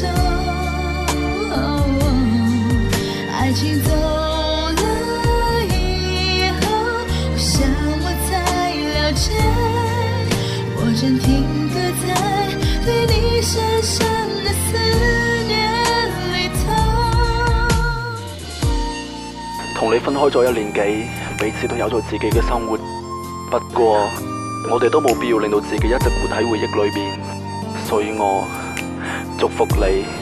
手，爱情走了以后，我想我才了解，我正停格在对你深深的思念里头。 同你分開咗1年幾，彼此都有咗自己嘅生活，不過我哋都冇必要令到自己一直活喺回憶裏面，所以我祝福你。